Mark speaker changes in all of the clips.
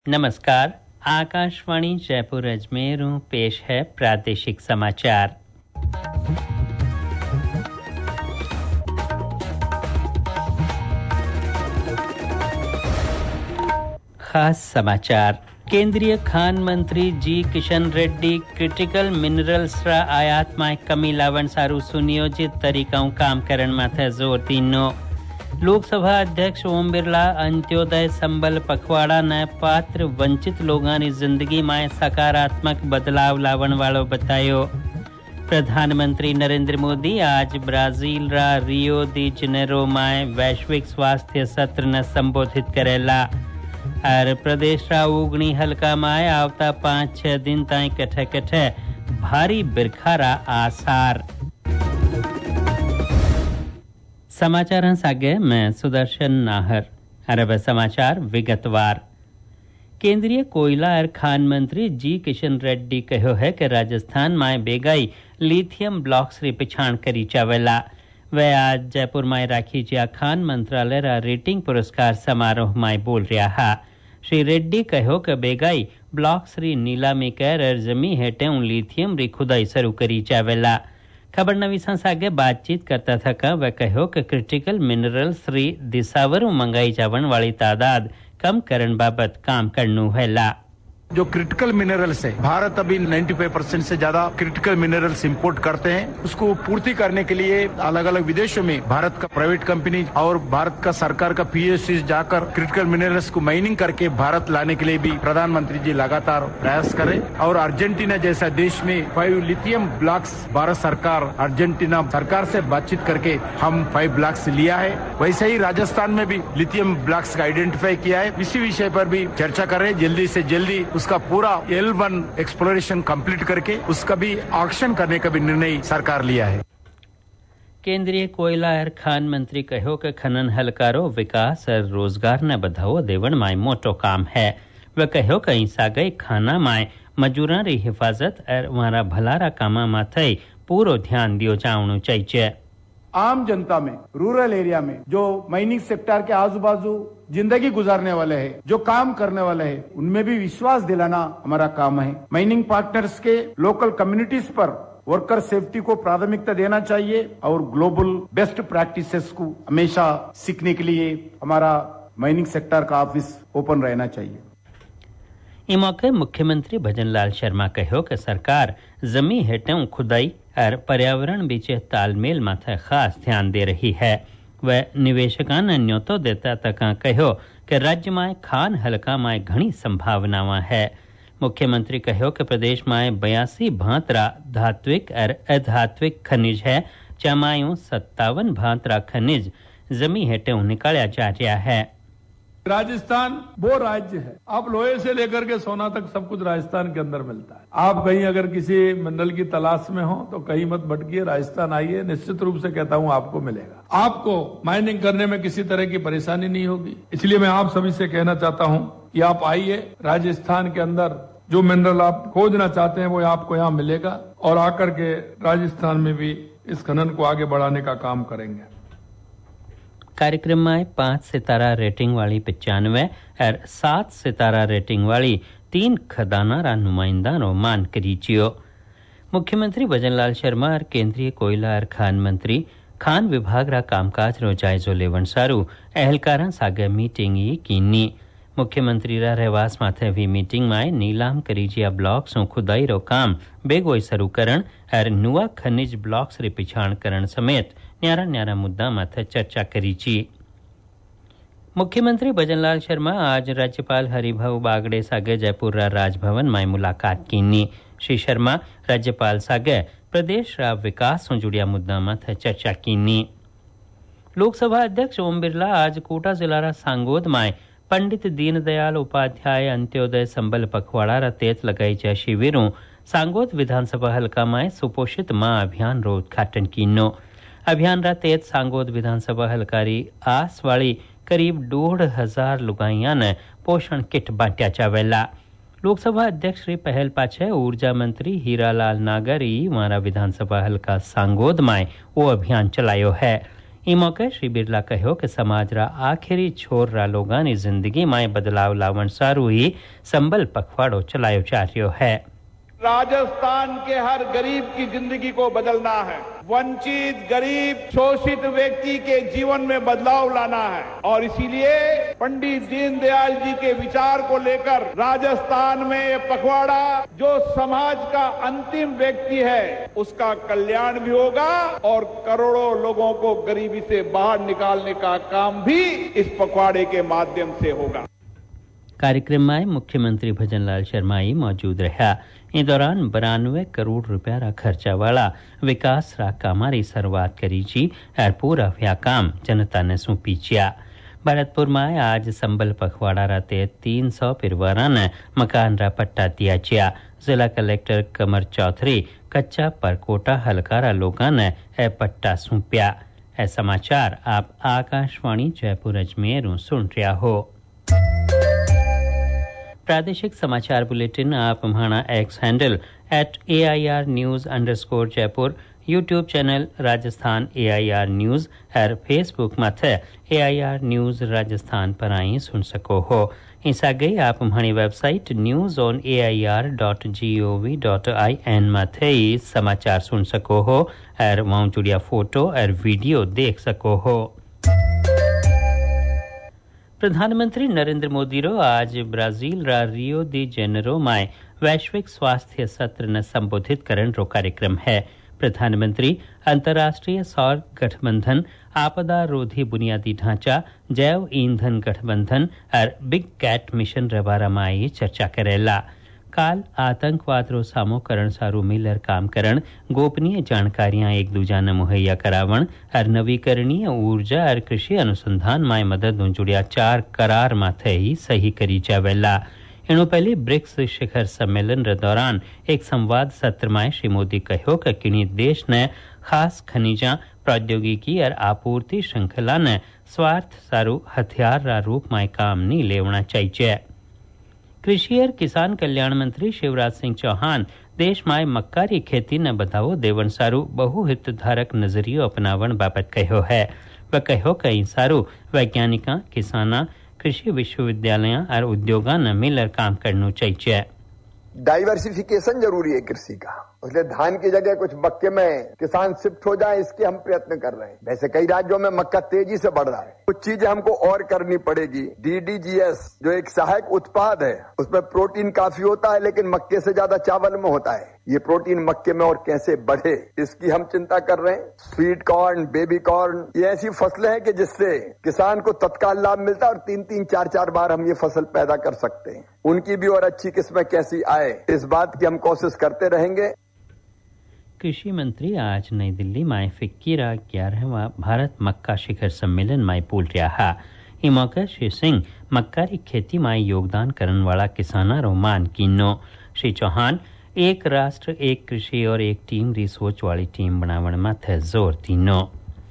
Speaker 1: नमस्कार। आकाशवाणी जयपुर अजमेर पेश है प्रादेशिक समाचार। खास समाचार। केंद्रीय खान मंत्री G Kishan Reddy critical minerals रा आयात में कमी लावण सारू सुनियोजित तरीका काम करण माथे जोर दीनो। लोकसभा अध्यक्ष ओम बिरला अंत्योदय संबल पखवाड़ा ने पात्र वंचित लोगों की जिंदगी में सकारात्मक बदलाव लावण वालों बतायो। प्रधानमंत्री नरेंद्र मोदी आज ब्राजील रा रियो दी जनेरो में वैश्विक स्वास्थ्य सत्र ने संबोधित करेला। और प्रदेश रा उगनी हल्का में आवता 5-6 दिन ताई कठे कठे भारी बिरखारा आसार। समाचार सागे मैं सुदर्शन नाहर। अरब समाचार विगतवार। केंद्रीय कोयला और खान मंत्री जी किशन रेड्डी कहो है कि राजस्थान में बेगाई लिथियम ब्लॉक्स री पिछाण करी चावेला। वे आज जयपुर में राखी जिया खान मंत्रालय रा रेटिंग पुरस्कार समारोह में बोल रहा हा। श्री रेड्डी कहो कि बेगाई ब्लॉक्स री नीलामी कर और जमी हेटे लिथियम री खुदाई शुरू करी चावेला। खबर नवीसा सागे बातचीत करता था वह कहो कि क्रिटिकल मिनरल्स री दिशावरू मंगाई जावन वाली तादाद कम करन बाबत काम करनु हैला।
Speaker 2: जो क्रिटिकल मिनरल्स है, भारत अभी 95% से ज्यादा क्रिटिकल मिनरल्स इंपोर्ट करते हैं। उसको पूर्ति करने के लिए अलग अलग विदेशों में भारत का प्राइवेट कंपनी और भारत का सरकार का पीएससी जाकर क्रिटिकल मिनरल्स को माइनिंग करके भारत लाने के लिए भी प्रधानमंत्री जी लगातार प्रयास करें। और अर्जेंटीना जैसा देश में 5 लिथियम ब्लॉक्स भारत सरकार अर्जेंटीना सरकार से बातचीत करके हम 5 ब्लॉक्स लिया है। वैसे ही राजस्थान में भी लिथियम ब्लॉक्स का आइडेंटिफाई किया है। इसी विषय पर भी चर्चा कर रहे हैं। जल्दी से जल्दी उसका पूरा L1 एक्सप्लोरेशन कंप्लीट करके उसका भी ऑक्शन करने का भी निर्णय सरकार लिया है।
Speaker 1: केंद्रीय कोयला और खान मंत्री कहो कि खनन हलकारो विकास और रोजगार ने बढ़ावो देवण में मोटो काम है। वह कहो कि सागई खाना में मजूरा री हिफाजत और वहां भलारा कामा माथे पूरो ध्यान दियो जावणु चाहिए।
Speaker 2: आम जनता में, रूरल एरिया में जो माइनिंग सेक्टर के आजू बाजू जिंदगी गुजारने वाले हैं, जो काम करने वाले हैं, उनमें भी विश्वास दिलाना हमारा काम है। माइनिंग पार्टनर्स के लोकल कम्युनिटीज पर वर्कर सेफ्टी को प्राथमिकता देना चाहिए और ग्लोबल बेस्ट प्रैक्टिसेस को हमेशा सीखने के लिए हमारा माइनिंग सेक्टर का ऑफिस ओपन रहना चाहिए।
Speaker 1: इस मौके मुख्यमंत्री भजन लाल शर्मा कहो कि सरकार जमी हेठों खुदाई और पर्यावरण बीच तालमेल माथे खास ध्यान दे रही है। वह निवेशकान न्योतो देता तका कहो कि राज्य में खान हलका में घनी संभावनाएं है। मुख्यमंत्री कहो कि प्रदेश में 82 भांतरा धात्विक और अधात्विक खनिज है, जमायूं 57 भांतरा खनिज जमी हेठों निकाला जा रहा है।
Speaker 3: राजस्थान वो राज्य है, आप लोहे से लेकर के सोना तक सब कुछ राजस्थान के अंदर मिलता है। आप कहीं अगर किसी मिनरल की तलाश में हो तो कहीं मत भटकिए, राजस्थान आइए, निश्चित रूप से कहता हूं आपको मिलेगा। आपको माइनिंग करने में किसी तरह की परेशानी नहीं होगी। इसलिए मैं आप सभी से कहना चाहता हूं कि आप आइए, राजस्थान के अंदर जो मिनरल आप खोजना चाहते हैं वो आपको यहाँ मिलेगा और आकर के राजस्थान में भी इस खनन को आगे बढ़ाने का काम करेंगे।
Speaker 1: कार्यक्रम में 5 सितारा रेटिंग वाली 95 और 7 सितारा रेटिंग वाली 3 खदाना रा नुमाइंदा नो मान करीचियो। मुख्यमंत्री भजन लाल शर्मा और केंद्रीय कोयला और खान मंत्री खान विभाग रा कामकाज रो जायजो लेवण सारू अहलकारा सागे मीटिंग कीनी। मुख्यमंत्री रा रहवास माथे भी मीटिंग में नीलाम करीजिया ब्लॉक्स खुदाई रो काम बेगोई शुरू करण और नुआ खनिज ब्लॉक्स रे पिछाण करण समेत न्यारा न्यारा मुद्दा माथे चर्चा करी छी। मुख्यमंत्री भजनलाल शर्मा आज राज्यपाल हरिभाऊ बागड़े सागे जयपुर रा राजभवन में मुलाकात कीनी। श्री शर्मा राज्यपाल सागे प्रदेश रा विकास से जुड़िया मुद्दा माथे चर्चा कीनी। लोकसभा अध्यक्ष ओम बिरला आज कोटा जिला रा सांगोद में पंडित दीनदयाल उपाध्याय अंत्योदय संबल पखवाड़ा रा तेत लगाई जा शिविरों सांगोद विधानसभा हल्का में सुपोषित मां अभियान रो उद्घाटन कीनो। अभियान रा तेत सांगोद विधानसभा हलकारी आस वाली करीब 1,500 लुगाइया ने पोषण किट बांटा जावेला। लोकसभा अध्यक्ष श्री पहल पाछे ऊर्जा मंत्री हीरालाल नागर हमारा विधानसभा हल्का सांगोद में वो अभियान चलायो है। ई मौके श्री बिरला कहो कि समाज रा आखिरी छोर रा लोगां नी जिंदगी में बदलाव लावण सारू ही संबल पखवाड़ो चलायो जा रह्यो है।
Speaker 4: राजस्थान के हर गरीब की जिंदगी को बदलना है, वंचित गरीब शोषित व्यक्ति के जीवन में बदलाव लाना है और इसीलिए पंडित दीनदयाल जी के विचार को लेकर राजस्थान में ये पखवाड़ा जो समाज का अंतिम व्यक्ति है उसका कल्याण भी होगा और करोड़ों लोगों को गरीबी से बाहर निकालने का काम भी इस पखवाड़े के माध्यम से होगा।
Speaker 1: कार्यक्रम में मुख्यमंत्री भजनलाल शर्मा ही मौजूद रहा। इस दौरान 92 करोड़ रुपया रा खर्चा वाला विकास रा कामारी शुरुआत करी जी और पूरा व्या काम जनता ने सौंपी चिया। भरतपुर में आज संबल पखवाड़ा रा ते 300 परिवारा ने मकान रा पट्टा दिया चिया। जिला कलेक्टर कमर चौधरी कच्चा परकोटा हलकारा लोगों ने ए पट्टा सौंपया। ए समाचार आप आकाशवाणी जयपुर अजमेर सुन रहा हो। प्रादेशिक समाचार बुलेटिन आप हमारा X handle @AIR News_Jaipur, YouTube channel Rajasthan AIR news और फेसबुक माथे AIR न्यूज राजस्थान पर आई सुन सको हो। इस आगे आप हमारी वेबसाइट newsonair.gov.in माथे समाचार सुन सको हो और वहाँ जुड़िया फोटो और वीडियो देख सको हो। प्रधानमंत्री नरेंद्र मोदी रो आज ब्राजील रा रियो दी जेनेरो में वैश्विक स्वास्थ्य सत्र न संबोधित करन रो कार्यक्रम है। प्रधानमंत्री अंतर्राष्ट्रीय सौर गठबंधन, आपदा रोधी बुनियादी ढांचा, जैव ईंधन गठबंधन और बिग कैट मिशन रे बारे में चर्चा करेला। काल आतंकवाद रो सामो करण सारू मिलर काम करण, गोपनीय जानकारियां एक दूजा ने मुहैया करावण और नवीकरणीय ऊर्जा और कृषि अनुसंधान में मदद जुड़िया 4 करार माथे ही सही करी जावेला। इनो पहले ब्रिक्स शिखर सम्मेलन रे दौरान एक संवाद सत्र में श्री मोदी कहो कि किन्हीं देश ने खास खनिजा, प्रौद्योगिकी और आपूर्ति श्रृंखला ने स्वार्थ सारू हथियार रा रूप में काम नहीं लेवना चाहिए। कृषि और किसान कल्याण मंत्री शिवराज सिंह चौहान देश में मक्का री खेती न बढ़ावो देवन सारू बहुहितधारक नजरियो अपनावण बाबत कहो है। वह कहो कई सारू वैज्ञानिका, किसाना, कृषि विश्वविद्यालय और उद्योगा न मिलकर काम करना चाहिए।
Speaker 5: डाइवर्सिफिकेशन जरूरी है कृषि का, इसलिए धान की जगह कुछ मक्के में किसान शिफ्ट हो जाए इसके हम प्रयत्न कर रहे हैं। वैसे कई राज्यों में मक्का तेजी से बढ़ रहा है, कुछ चीजें हमको और करनी पड़ेगी। DDGS जो एक सहायक उत्पाद है उसमें प्रोटीन काफी होता है लेकिन मक्के से ज्यादा चावल में होता है। ये प्रोटीन मक्के में और कैसे बढ़े इसकी हम चिंता कर रहे हैं। स्वीट कॉर्न, बेबी कॉर्न, ये ऐसी फसलें हैं कि जिससे किसान को तत्काल लाभ मिलता है और 3-3, 4-4 बार हम ये फसल पैदा कर सकते हैं। उनकी भी और अच्छी किस्में कैसी आए इस बात की हम कोशिश करते रहेंगे।
Speaker 1: कृषि मंत्री आज नई दिल्ली में फिक्की रा 11वां भारत मक्का शिखर सम्मेलन में बोल रहा। इस मौके श्री सिंह मक्का री खेती में योगदान करने वाला किसाना रो मान कीनो। श्री चौहान एक राष्ट्र एक कृषि और एक टीम री सोच वाली टीम बनावण माथे जोर दीनो।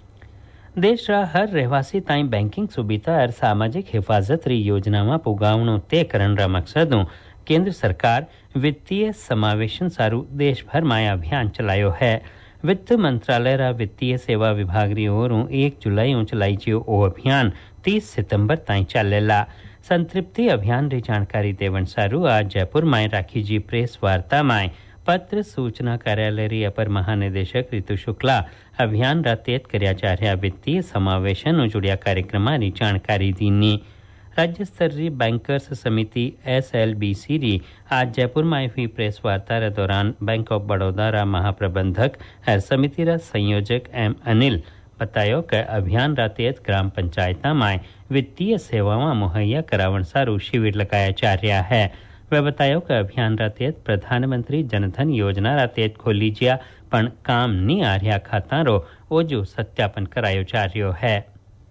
Speaker 1: देश रा हर रहवासी ताई बैंकिंग सुविधा और सामाजिक हिफाजत री योजना में पुगावणो तय करन रा मकसदों केंद्र सरकार वित्तीय समावेशन सारू देश भर में अभियान चलायो है। वित्त मंत्रालय रा वित्तीय सेवा विभाग री ओरों 1 जुलाई चलाई जियो ओ अभियान 30 सितंबर ताई चलेला। संतृप्ति अभियान री जानकारी देवन सारू आज जयपुर में राखी जी प्रेस वार्ता में पत्र सूचना कार्यालय री अपर महानिदेशक ऋतु शुक्ला अभियान रा तेज करया जा रहा वित्तीय समावेशन जुड़िया कार्यक्रम री जानकारी दीनी। राज्य स्तरीय बैंकर्स समिति SLBC री आज जयपुर में हुई प्रेस वार्ता रे दौरान बैंक ऑफ बड़ौदा रा महाप्रबंधक और समिति रा संयोजक M अनिल बतायो कि अभियान रा तहत ग्राम पंचायत में वित्तीय सेवाओं मुहैया करावण सारू शिविर लगाया जा रहा है। वह बतायो कि अभियान रा तहत प्रधानमंत्री जनधन योजना रा तहत खोली जिया पण काम नहीं आ रहा खाता रो ओजो सत्यापन करायो जा रह्यो है।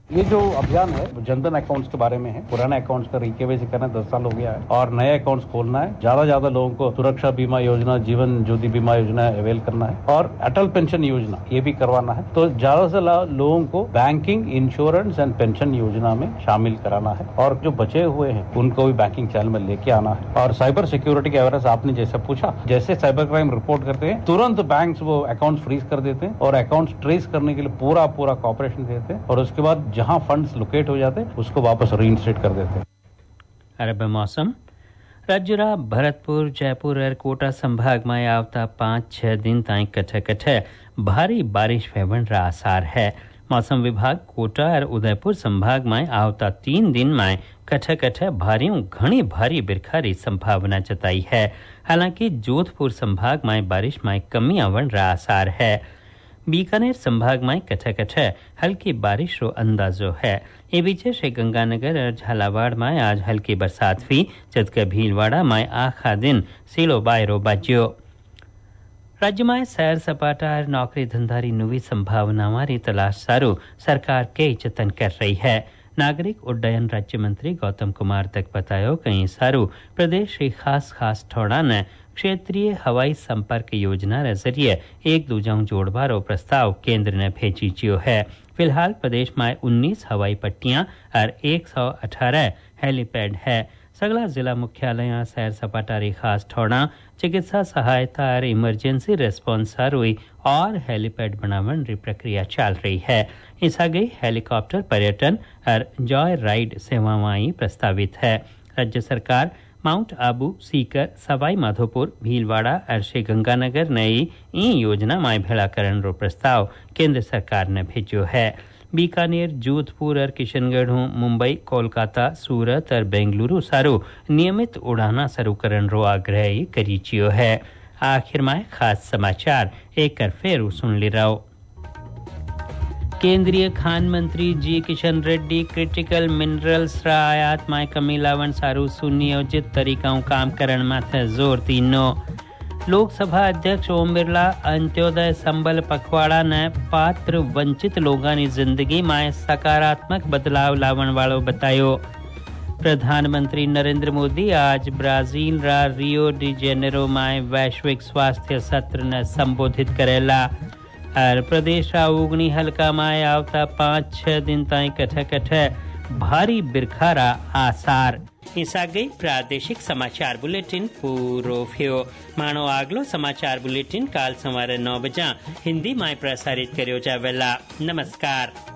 Speaker 6: ये जो अभियान है वो जनधन अकाउंट्स के बारे में है। पुराने अकाउंट्स का रिकेवाईसी करना 10 साल हो गया है और नए अकाउंट्स खोलना है। ज्यादा लोगों को सुरक्षा बीमा योजना, जीवन ज्योति बीमा योजना अवेल करना है और अटल पेंशन योजना ये भी करवाना है। तो ज्यादा से लोगों को बैंकिंग, इंश्योरेंस एंड पेंशन योजना में शामिल कराना है और जो बचे हुए हैं उनको भी बैंकिंग चैनल में लेके आना है। और साइबर सिक्योरिटी के अवेयरनेस आपने जैसा पूछा, जैसे साइबर क्राइम रिपोर्ट करते हैं तुरंत बैंक वो अकाउंट फ्रीज कर देते हैं और अकाउंट ट्रेस करने के लिए पूरा कॉपरेशन देते हैं और उसके बाद जहां फंड्स लोकेट हो जाते हैं उसको वापस रीइंस्टेट कर देते हैं।
Speaker 1: अरब मौसम राज्य भरतपुर, जयपुर और कोटा संभाग में आवता 5-6 दिन ताईं कठे भारी बारिश होने आसार है। मौसम विभाग कोटा और उदयपुर संभाग में आवता 3 दिन में कठे घनी भारी बिरखा संभावना जताई है। हालांकि जोधपुर संभाग में बारिश में कमी आवन आसार है। बीकानेर संभाग में कठे हल्की बारिश रो अंदाजो है। ये बीच श्रीगंगानगर और झालावाड़ में आज हल्की बरसात हुई, जबकि भीलवाड़ा में आखा दिन सीलो बायरो बाज्यो। राज्य में सैर सपाटा और नौकरी धंधारी नवी संभावनावारी तलाश सारू सरकार कई जतन कर रही है। नागरिक उड्डयन राज्य मंत्री गौतम कुमार तक बतायो कहीं सारू प्रदेश की खास ठोड़ा ने क्षेत्रीय हवाई संपर्क योजना के जरिए एक दूजाऊ जोड़वारो प्रस्ताव केंद्र ने भेजी जियो है। फिलहाल प्रदेश में 19 हवाई पट्टियां और 118 हेलीपैड है। सगला जिला मुख्यालय सैर सपाटारी खास ठोड़ा चिकित्सा सहायता और इमरजेंसी रेस्पॉन्स हुई और हेलीपैड बनावन की प्रक्रिया चल रही है। इस आगे हेलीकॉप्टर पर्यटन और जॉय राइड सेवाएं प्रस्तावित है। राज्य सरकार माउंट आबू, सीकर, सवाई माधोपुर, भीलवाड़ा और श्रीगंगानगर नई योजना में भेड़ाकरण रो प्रस्ताव केंद्र सरकार ने भेजो है। बीकानेर, जोधपुर और किशनगढ़, मुंबई, कोलकाता, सूरत और बेंगलुरु सारो नियमित उड़ाना शुरू करन रो आग्रह करी चियो है। आखिर में खास समाचार एक फेर सुन ली रहो। केंद्रीय खान मंत्री G Kishan Reddy critical minerals आयात में कमी लावन सारू सुनियोजित तरीकाओं काम करण माथे जोर तीनो। लोकसभा अध्यक्ष ओम बिरला अंत्योदय संबल पखवाड़ा ने पात्र वंचित लोगों की जिंदगी में सकारात्मक बदलाव लावन वालों बतायो। प्रधानमंत्री नरेंद्र मोदी आज ब्राजील रा रियो डी जेनेरो में वैश्विक स्वास्थ्य सत्र ने संबोधित करेला और प्रदेश उगनी हल्का में आवता 5-6 दिन ताई कठे भारी बिरखारा आसार। इस आगे प्रादेशिक समाचार बुलेटिन पूरो थियो। मानो आगलो समाचार बुलेटिन काल सवारे 9 बजे हिंदी में प्रसारित करियो जावेला। नमस्कार।